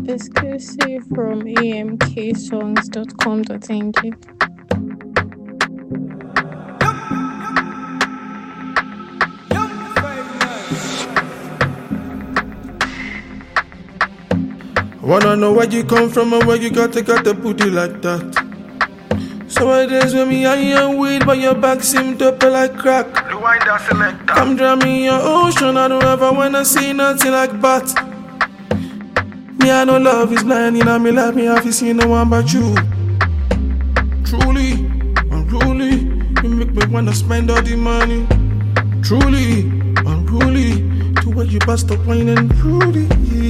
Exclusive from amksongs.com.ng. Wanna know where you come from and where you got the booty like that. Some of the days when me and you weed, but your back seem to play like crack. Rewind that selector. Come drown me in your ocean, I don't ever wanna see nothing like bat. Me, I know love is blind, you know me like me, have you seen no one but you. Truly, unruly, you make me wanna spend all the money. Truly, unruly, to where you bust up wine and truly.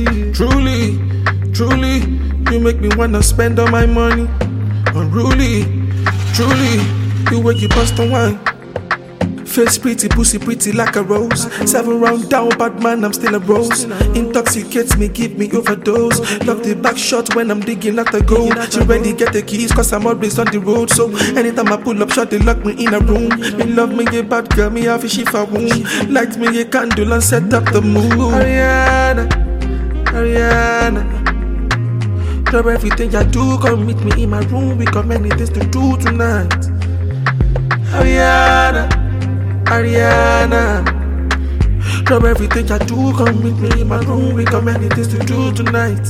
Truly, you make me wanna spend all my money. Unruly, truly, the way you bust the wine. Face pretty, pussy pretty like a rose. 7 round down, bad man, I'm still a rose. Intoxicates me, give me overdose. Love the back shot when I'm digging at the gold. She ready get the keys, cause I'm always on the road. So anytime I pull up shot, they lock me in a room. Me love me, a bad girl, me have a shifa wound. Light me a candle and set up the mood. Ariana, drop everything I do, come meet me in my room. We got many things to do tonight. Ariana, drop everything I do, come meet me in my room. We got many things to do tonight.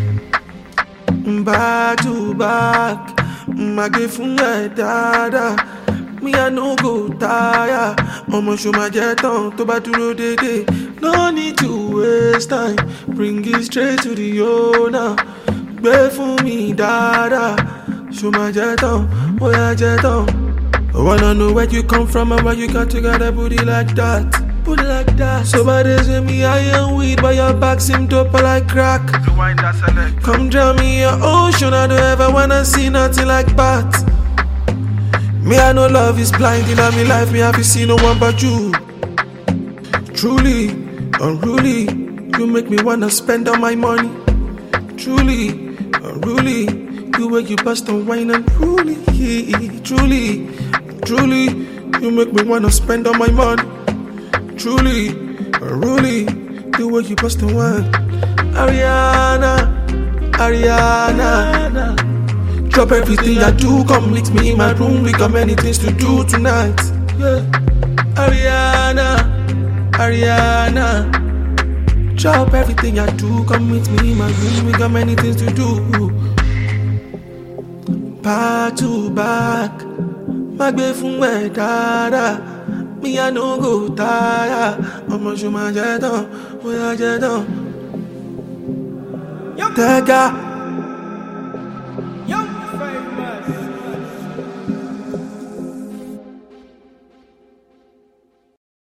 Back to back, I give from my dada. Me I no go tire. I'ma show my jet on to bad to day. No need to waste time. Bring it straight to the owner. Wait for me, dada. Show my jet on, oh yeah, jet on. I wanna know where you come from and why you got a booty like that. Booty like that. So bad as with me, I am weed, but your back seem to play like crack. Rewind that selector. Come drown me in your ocean, I don't ever wanna see nothing like that. Me, I know love is blind in my life, me have you seen no one but you. Truly, unruly, you make me wanna spend all my money. Truly, unruly, you way you bust on wine and truly, you make me wanna spend all my money. Truly, unruly, you way you bust on wine. Ariana, drop everything I do, come meet me in my room. We got many things to do tonight. Yeah. Ariana, drop everything I do, come meet me in my room. We got many things to do. Back to back, my baby from where dada. Me I no go tire. I'ma show my jet on, where I jet on. Tega.